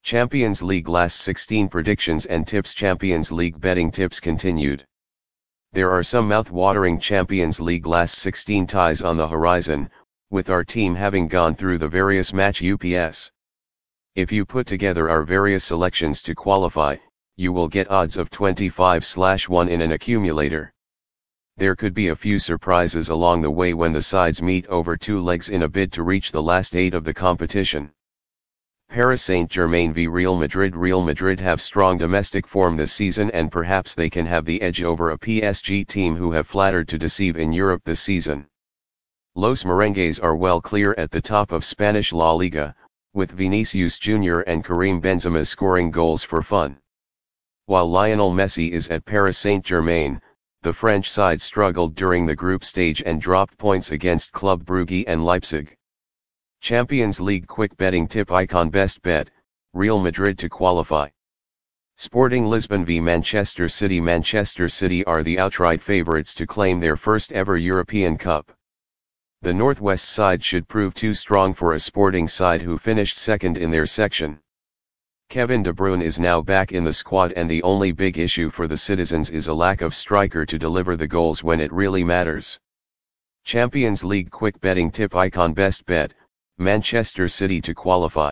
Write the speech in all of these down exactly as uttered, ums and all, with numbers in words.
Champions League last sixteen predictions and tips. Champions League betting tips continued. There are some mouth-watering Champions League last sixteen ties on the horizon, with our team having gone through the various match U P S. If you put together our various selections to qualify, you will get odds of twenty-five to one in an accumulator. There could be a few surprises along the way when the sides meet over two legs in a bid to reach the last eight of the competition. Paris Saint-Germain v Real Madrid. Real Madrid have strong domestic form this season, and perhaps they can have the edge over a P S G team who have flattered to deceive in Europe this season. Los Merengues are well clear at the top of Spanish La Liga, with Vinicius Junior and Karim Benzema scoring goals for fun. While Lionel Messi is at Paris Saint-Germain, the French side struggled during the group stage and dropped points against Club Brugge and Leipzig. Champions League quick betting tip icon. Best bet, Real Madrid to qualify. Sporting Lisbon v Manchester City. Manchester City are the outright favourites to claim their first ever European Cup. The Northwest side should prove too strong for a Sporting side who finished second in their section. Kevin De Bruyne is now back in the squad, and the only big issue for the citizens is a lack of striker to deliver the goals when it really matters. Champions League quick betting tip icon. Best bet, Manchester City to qualify.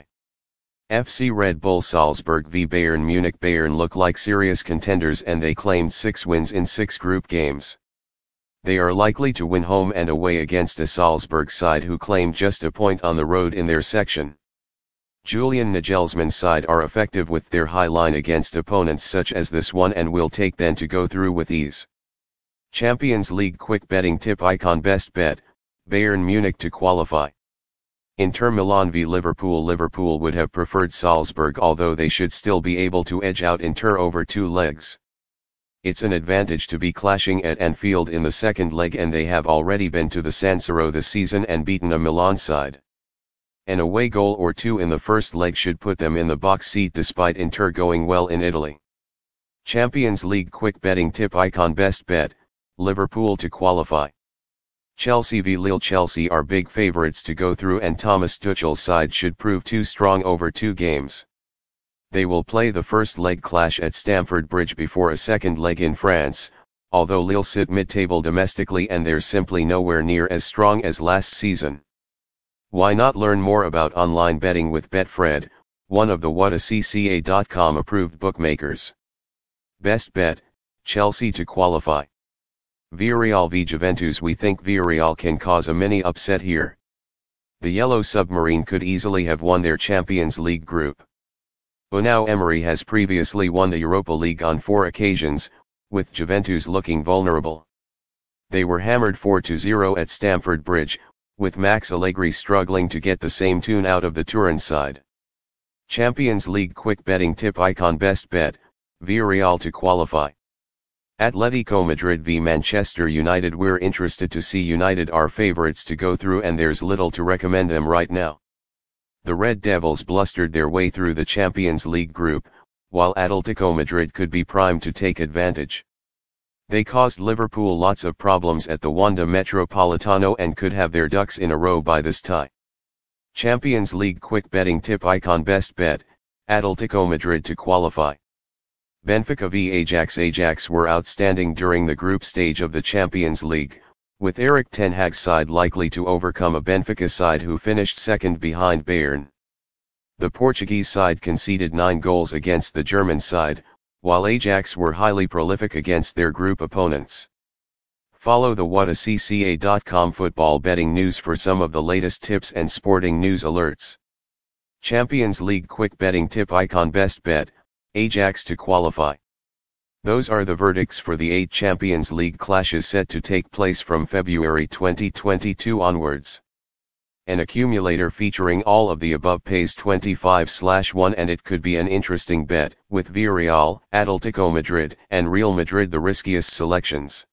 F C Red Bull Salzburg v Bayern Munich. Bayern look like serious contenders, and they claimed six wins in six group games. They are likely to win home and away against a Salzburg side who claimed just a point on the road in their section. Julian Nagelsmann's side are effective with their high line against opponents such as this one and will take them to go through with ease. Champions League quick betting tip icon. Best bet, Bayern Munich to qualify. Inter Milan v Liverpool. Liverpool would have preferred Salzburg, although they should still be able to edge out Inter over two legs. It's an advantage to be clashing at Anfield in the second leg, and they have already been to the San Siro this season and beaten a Milan side. An away goal or two in the first leg should put them in the box seat despite Inter going well in Italy. Champions League quick betting tip icon. Best bet, Liverpool to qualify. Chelsea v Lille. Chelsea are big favourites to go through, and Thomas Tuchel's side should prove too strong over two games. They will play the first leg clash at Stamford Bridge before a second leg in France, although Lille sit mid-table domestically and they're simply nowhere near as strong as last season. Why not learn more about online betting with Betfred, one of the what a c c a dot com approved bookmakers? Best bet, Chelsea to qualify. Villarreal v Juventus. We think Villarreal can cause a mini upset here. The Yellow Submarine could easily have won their Champions League group. Unai Emery has previously won the Europa League on four occasions, with Juventus looking vulnerable. They were hammered four to zero at Stamford Bridge, with Max Allegri struggling to get the same tune out of the Turin side. Champions League quick betting tip icon. Best bet, Villarreal to qualify. Atletico Madrid v Manchester United. We're interested to see United are favourites to go through, and there's little to recommend them right now. The Red Devils blustered their way through the Champions League group, while Atletico Madrid could be primed to take advantage. They caused Liverpool lots of problems at the Wanda Metropolitano and could have their ducks in a row by this tie. Champions League quick betting tip icon. Best bet, Atletico Madrid to qualify. Benfica v Ajax. Ajax were outstanding during the group stage of the Champions League, with Erik ten Hag's side likely to overcome a Benfica side who finished second behind Bayern. The Portuguese side conceded nine goals against the German side, while Ajax were highly prolific against their group opponents. Follow the what a c c a dot com football betting news for some of the latest tips and sporting news alerts. Champions League quick betting tip icon. Best bet, Ajax to qualify. Those are the verdicts for the eight Champions League clashes set to take place from February twenty twenty-two onwards. An accumulator featuring all of the above pays twenty-five to one, and it could be an interesting bet, with Villarreal, Atletico Madrid, and Real Madrid the riskiest selections.